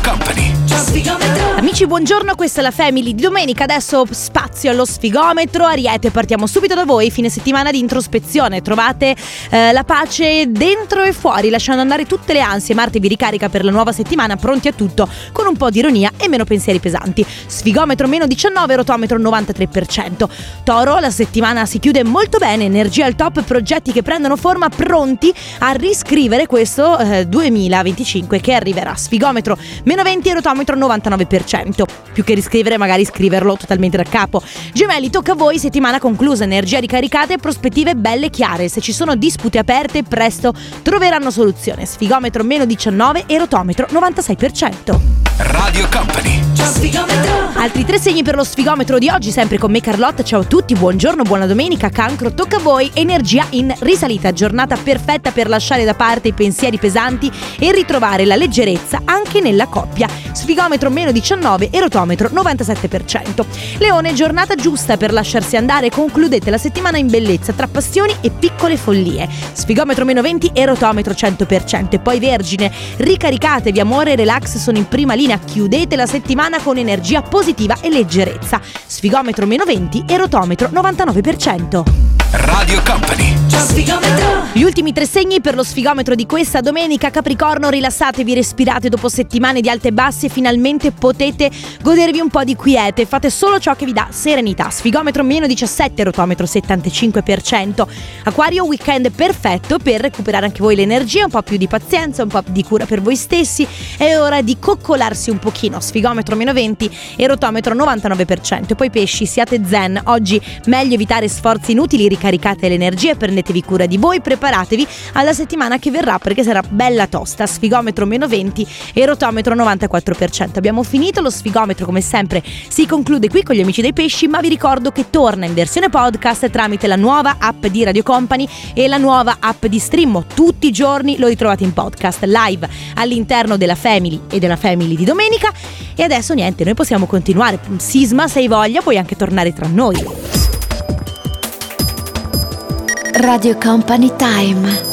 Company. Amici, buongiorno, questa è la Family di domenica. Adesso spazio allo sfigometro. Ariete, partiamo subito da voi. Fine settimana di introspezione. Trovate la pace dentro e fuori, lasciando andare tutte le ansie. Marte vi ricarica per la nuova settimana, pronti a tutto, con un po' di ironia e meno pensieri pesanti. Sfigometro meno 19, rotometro 93%. Toro, la settimana si chiude molto bene, energia al top, progetti che prendono forma, pronti a riscrivere questo 2025 che arriverà. Sfigometro meno 20, rotometro 99%. Più che riscrivere, magari scriverlo totalmente da capo. Gemelli, tocca a voi, settimana conclusa, energia ricaricata e prospettive belle chiare. Se ci sono dispute aperte, presto troveranno soluzione. Sfigometro meno 19 e rotometro 96%. Radio Company. Altri 3 segni per lo sfigometro di oggi, sempre con me Carlotta. Ciao a tutti, buongiorno, buona domenica. Cancro, tocca a voi, energia in risalita, giornata perfetta per lasciare da parte i pensieri pesanti e ritrovare la leggerezza anche nella coppia. Sfigometro meno 19 e rotometro 97%. Leone, giornata giusta per lasciarsi andare, concludete la settimana in bellezza tra passioni e piccole follie. Sfigometro meno 20 e rotometro 100%. E poi Vergine, ricaricatevi, amore e relax sono in prima linea, chiudete la settimana con energia positiva e leggerezza. Sfigometro meno 20 e rotometro 99%. Radio Company. Gli ultimi 3 segni per lo sfigometro di questa domenica. Capricorno, rilassatevi, respirate dopo settimane di alte e basse, finalmente potete godervi un po' di quiete, fate solo ciò che vi dà serenità. Sfigometro meno 17, rotometro 75%. Acquario, weekend perfetto per recuperare anche voi l'energia, un po' più di pazienza, un po' di cura per voi stessi, è ora di coccolarsi un pochino. Sfigometro meno 20 e rotometro 99%. E poi pesci, siate zen, oggi meglio evitare sforzi inutili, ricaricate l'energia e prendetevi cura di voi, preparatevi alla settimana che verrà perché sarà bella tosta. Sfigometro meno 20 e rotometro 94%. Abbiamo finito lo sfigometro, come sempre si conclude qui con gli amici dei pesci, ma vi ricordo che torna in versione podcast tramite la nuova app di Radio Company e la nuova app di Streammo. Tutti i giorni lo ritrovate in podcast live all'interno della Family e della Family di domenica. E adesso niente, noi possiamo continuare. Sisma, se hai voglia puoi anche tornare tra noi. Radio Company Time.